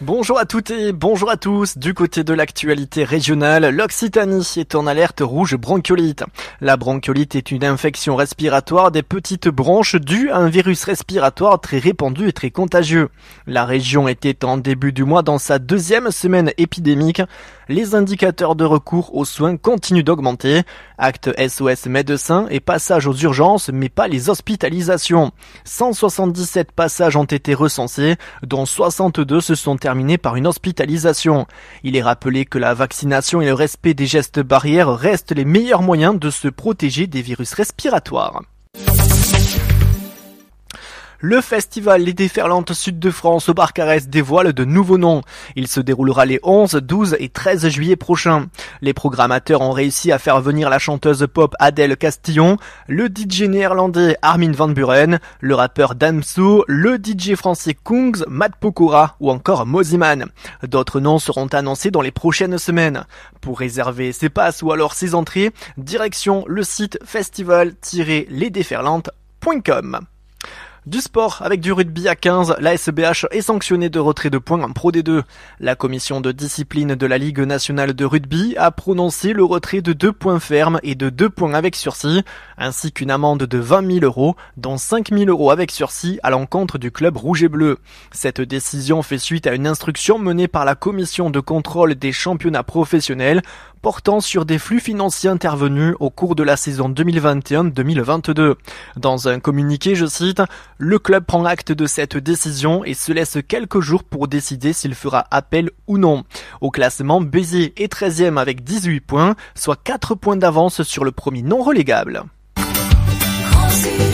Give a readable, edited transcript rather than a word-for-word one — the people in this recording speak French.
Bonjour à toutes et bonjour à tous. Du côté de l'actualité régionale, l'Occitanie est en alerte rouge bronchiolite. La bronchiolite est une infection respiratoire des petites bronches due à un virus respiratoire très répandu et très contagieux. La région était en début du mois dans sa deuxième semaine épidémique. Les indicateurs de recours aux soins continuent d'augmenter. Acte SOS médecins et passage aux urgences, mais pas les hospitalisations. 177 passages ont été recensés, dont 62 se sont terminés par une hospitalisation. Il est rappelé que la vaccination et le respect des gestes barrières restent les meilleurs moyens de se protéger des virus respiratoires. Le festival Les Déferlantes Sud de France au Barcarès dévoile de nouveaux noms. Il se déroulera les 11, 12 et 13 juillet prochains. Les programmateurs ont réussi à faire venir la chanteuse pop Adèle Castillon, le DJ néerlandais Armin van Buuren, le rappeur Damso, le DJ français Kungs, Matt Pokora ou encore Moziman. D'autres noms seront annoncés dans les prochaines semaines. Pour réserver ses passes ou alors ses entrées, direction le site festival-lesdéferlantes.com. Du sport, avec du rugby à 15, la SBH est sanctionnée de retrait de points en Pro D2. La commission de discipline de la Ligue nationale de rugby a prononcé le retrait de 2 points fermes et de 2 points avec sursis, ainsi qu'une amende de 20 000 €, dont 5 000 € avec sursis à l'encontre du club rouge et bleu. Cette décision fait suite à une instruction menée par la commission de contrôle des championnats professionnels portant sur des flux financiers intervenus au cours de la saison 2021-2022. Dans un communiqué, je cite, « Le club prend acte de cette décision et se laisse quelques jours pour décider s'il fera appel ou non. » Au classement, Béziers est 13e avec 18 points, soit 4 points d'avance sur le premier non relégable.